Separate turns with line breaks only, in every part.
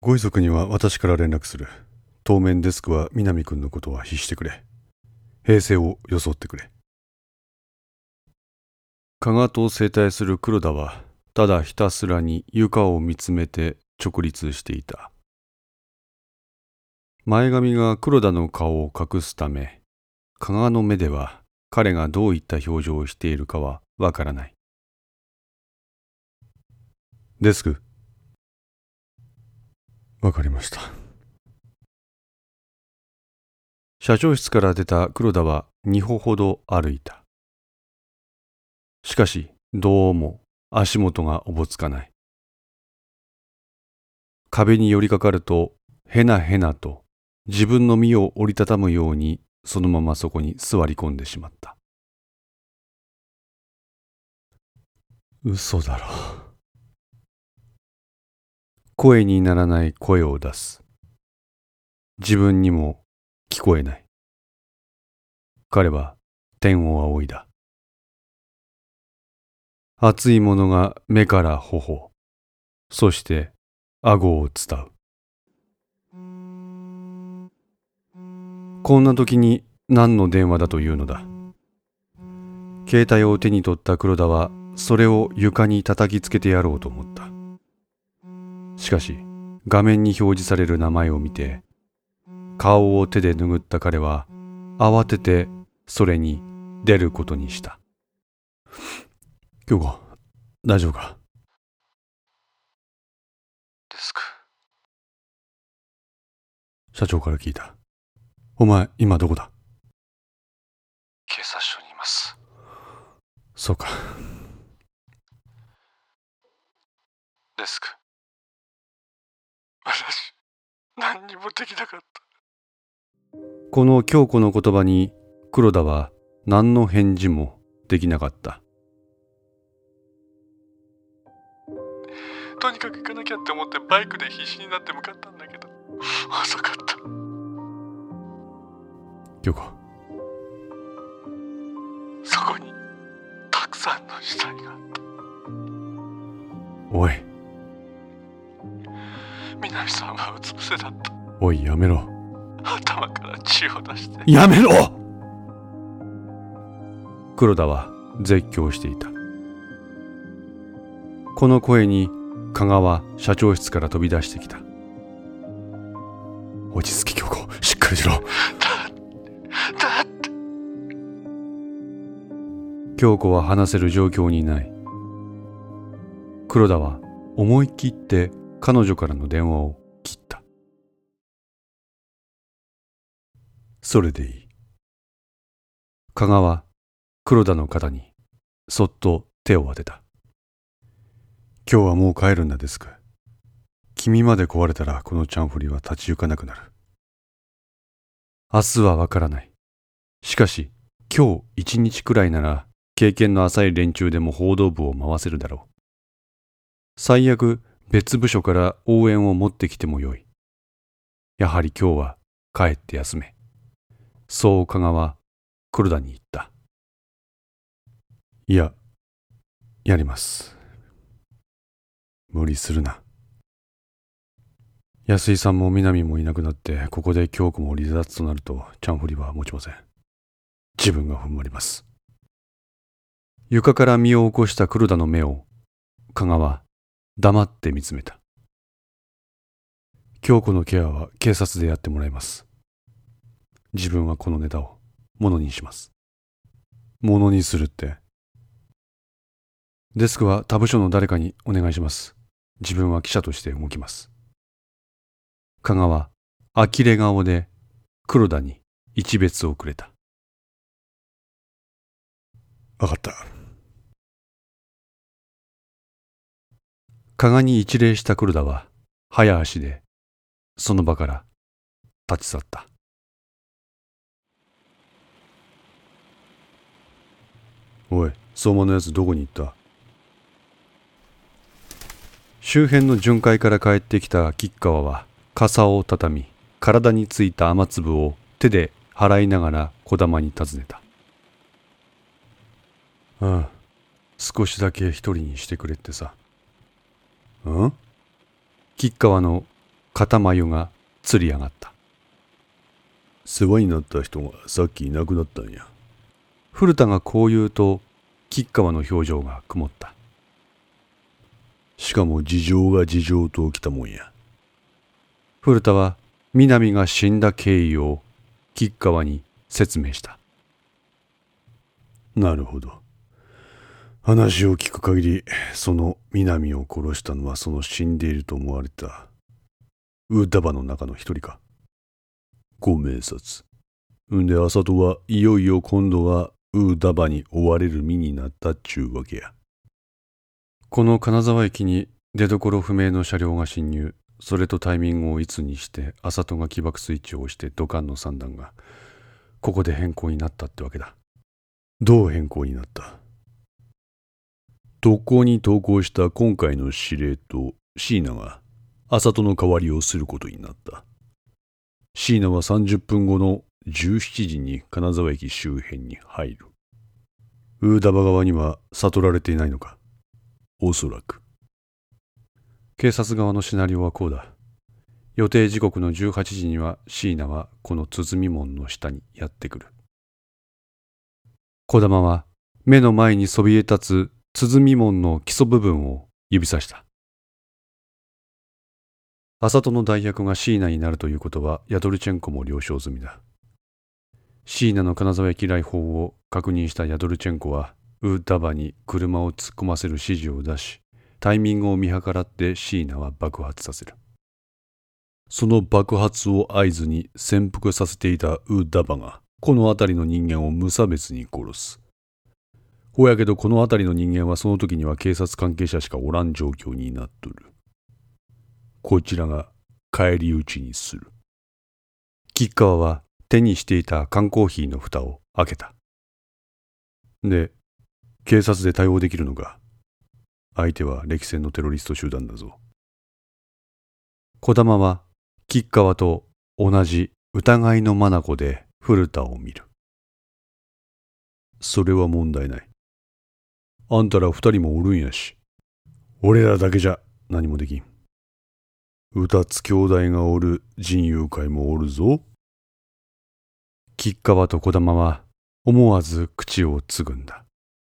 ご遺族には私から連絡する。当面デスクは南君のことは必してくれ。平静を装ってくれ。加賀と整体する黒田はただひたすらに床を見つめて直立していた。前髪が黒田の顔を隠すため、加賀の目では彼がどういった表情をしているかはわからない。デスク。わかりました。社長室から出た黒田は2歩ほど歩いた。しかしどうも足元がおぼつかない。壁に寄りかかるとへなへなと自分の身を折りたたむようにそのままそこに座り込んでしまった。嘘だろ。声にならない声を出す。自分にも聞こえない。彼は天を仰いだ。熱いものが目から頬、そして顎を伝う。こんな時に何の電話だというのだ。携帯を手に取った黒田はそれを床に叩きつけてやろうと思った。しかし画面に表示される名前を見て、顔を手で拭った彼は慌ててそれに出ることにした。京子、大丈夫か？
デスク。
社長から聞いた。お前今どこだ？
警察署にいます。
そうか。
デスク。私、何にもできなかった。
この京子の言葉に黒田は何の返事もできなかった。
とにかく行かなきゃって思ってバイクで必死になって向かったんだけど、遅かった。
京子。
そこにたくさんの死体があった。
おい。
南さんはうつ伏せだった。
おい、やめろ。
頭から血を出して。
やめろ！黒田は絶叫していた。この声に加賀は社長室から飛び出してきた。落ち着け京子、しっかりしろ。
だって
京子は話せる状況にない。黒田は思い切って彼女からの電話を切った。それでいい。加賀は黒田の肩にそっと手を当てた。今日はもう帰るんだデスク。君まで壊れたらこのチャンフリは立ち行かなくなる。明日はわからない。しかし今日一日くらいなら経験の浅い連中でも報道部を回せるだろう。最悪別部署から応援を持ってきてもよい。やはり今日は帰って休め。そう加賀は黒田に言った。いや、やります。無理するな。安井さんも南もいなくなってここで京子も離脱となるとチャンフリは持ちません。自分が踏ん張ります。床から身を起こした黒田の目を加賀は黙って見つめた。京子のケアは警察でやってもらいます。自分はこのネタをものにします。ものにするって。デスクは他部署の誰かにお願いします。自分は記者として動きます。加賀は呆れ顔で黒田に一瞥をくれた。わかった。加賀に一礼した黒田は早足でその場から立ち去った。おい、相馬のやつどこに行った？周辺の巡回から帰ってきた吉川は傘をたたみ、体についた雨粒を手で払いながら児玉に尋ねた。ああ、少しだけ一人にしてくれってさ。吉川の肩眉がつり上がった。
世話になった人がさっきいなくなったんや。
古田がこう言うと、吉川の表情が曇った。
しかも事情が事情ときたもんや。
古田は南が死んだ経緯を吉川に説明した。
なるほど。話を聞く限り、その南を殺したのはその死んでいると思われたウーダバの中の一人か。ご明察。んで、麻人はいよいよ今度はウーダバに追われる身になったっちゅうわけや。
この金沢駅に出所不明の車両が侵入。それとタイミングをいつにして麻人が起爆スイッチを押して土管の三段がここで変更になったってわけだ。
どう変更になった？特攻に投降した今回の司令と椎名が麻人の代わりをすることになった。椎名は30分後の17時に金沢駅周辺に入る。ウーダバ側には悟られていないのか？おそらく。
警察側のシナリオはこうだ。予定時刻の18時には椎名はこの鼓門の下にやってくる。児玉は目の前にそびえ立つ鼓門の基礎部分を指さした。麻人の代役が椎名になるということはヤドルチェンコも了承済みだ。椎名の金沢駅来訪を確認したヤドルチェンコはウーダバに車を突っ込ませる指示を出し、タイミングを見計らって椎名は爆発させる。
その爆発を合図に潜伏させていたウーダバがこの辺りの人間を無差別に殺す。ほやけどこの辺りの人間はその時には警察関係者しかおらん状況になっとる。こちらが返り討ちにする。
吉川は手にしていた缶コーヒーの蓋を開けた。
で、警察で対応できるのか？相手は歴戦のテロリスト集団だぞ。
児玉は吉川と同じ疑いの眼で古田を見る。
それは問題ない。あんたら二人もおるんやし、俺らだけじゃ何もできん。歌津兄弟がおる人友会もおるぞ。
吉川と児玉は思わず口をつぐんだ。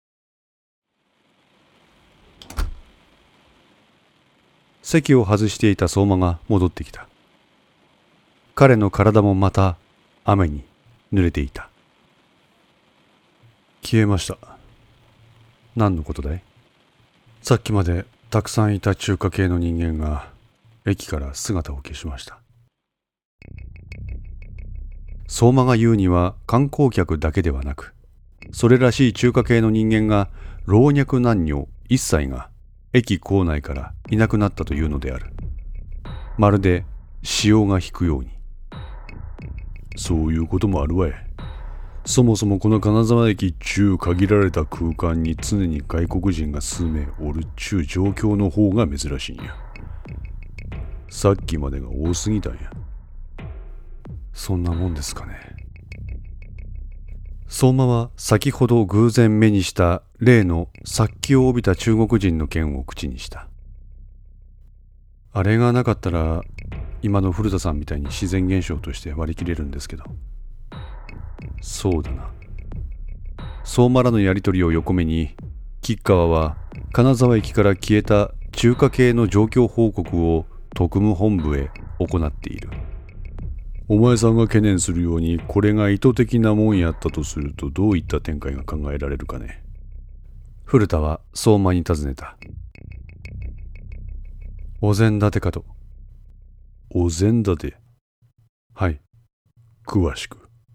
席を外していた相馬が戻ってきた。彼の体もまた雨に濡れていた。
消えました。
何のことだい？さっきまでたくさんいた中華系の人間が駅から姿を消しました。相馬が言うには観光客だけではなく、それらしい中華系の人間が老若男女一切が駅構内からいなくなったというのである。まるで潮が引くように。
そういうこともあるわい。そもそもこの金沢駅中限られた空間に常に外国人が数名おるっちゅう状況の方が珍しいんや。さっきまでが多すぎたんや。
そんなもんですかね。相馬は先ほど偶然目にした例の殺気を帯びた中国人の件を口にした。あれがなかったら今の古田さんみたいに自然現象として割り切れるんですけど。そうだな。相馬らのやりとりを横目に吉川は金沢駅から消えた中華系の状況報告を特務本部へ行っている。
お前さんが懸念するようにこれが意図的なもんやったとするとどういった展開が考えられるかね。
古田は相馬に尋ねた。お膳立てかと。
お膳立て？
はい。
詳しく。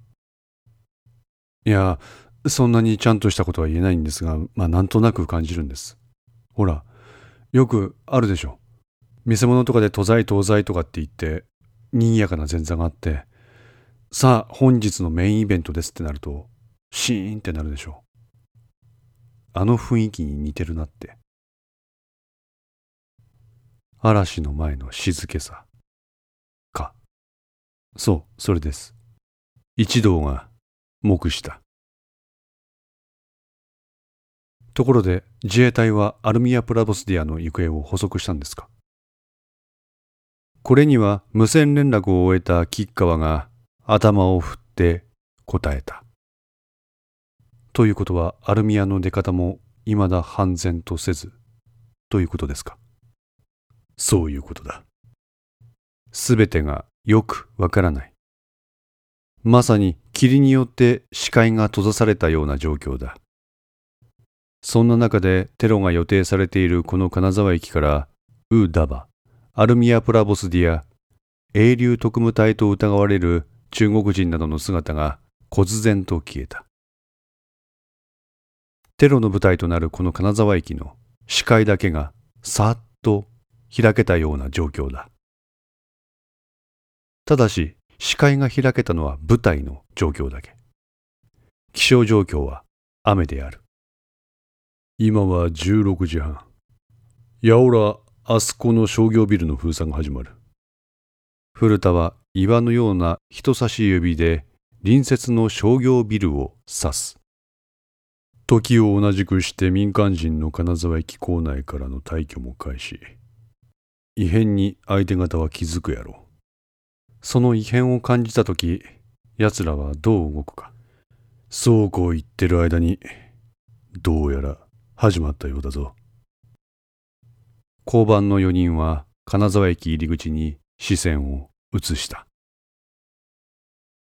いや、そんなにちゃんとしたことは言えないんですが、なんとなく感じるんです。ほら、よくあるでしょ。見せ物とかで東西東西とかって言って賑やかな前座があって、さあ本日のメインイベントですってなるとシーンってなるでしょ。あの雰囲気に似てるなって。嵐の前の静けさか。そう、それです。一同が黙した。ところで自衛隊はアルミア・プラボスディアの行方を捕捉したんですか？ これには無線連絡を終えた吉川が頭を振って答えた。ということはアルミアの出方も未だ判然とせずということですか。
そういうことだ。
すべてがよくわからない。まさに霧によって視界が閉ざされたような状況だ。そんな中でテロが予定されているこの金沢駅からウーダバ、アルミア・プラボスディア、英流特務隊と疑われる中国人などの姿が忽然と消えた。テロの舞台となるこの金沢駅の視界だけがさっと開けたような状況だ。ただし視界が開けたのは舞台の状況だけ。気象状況は雨である。
今は16時半。やおら、あそこの商業ビルの封鎖が始まる。
古田は岩のような人差し指で隣接の商業ビルを指す。
時を同じくして民間人の金沢駅構内からの退去も開始。異変に相手方は気づくやろう。
その異変を感じたとき、奴らはどう動くか。
そうこう言ってる間に、どうやら始まったようだぞ。
交番の4人は金沢駅入り口に視線を移した。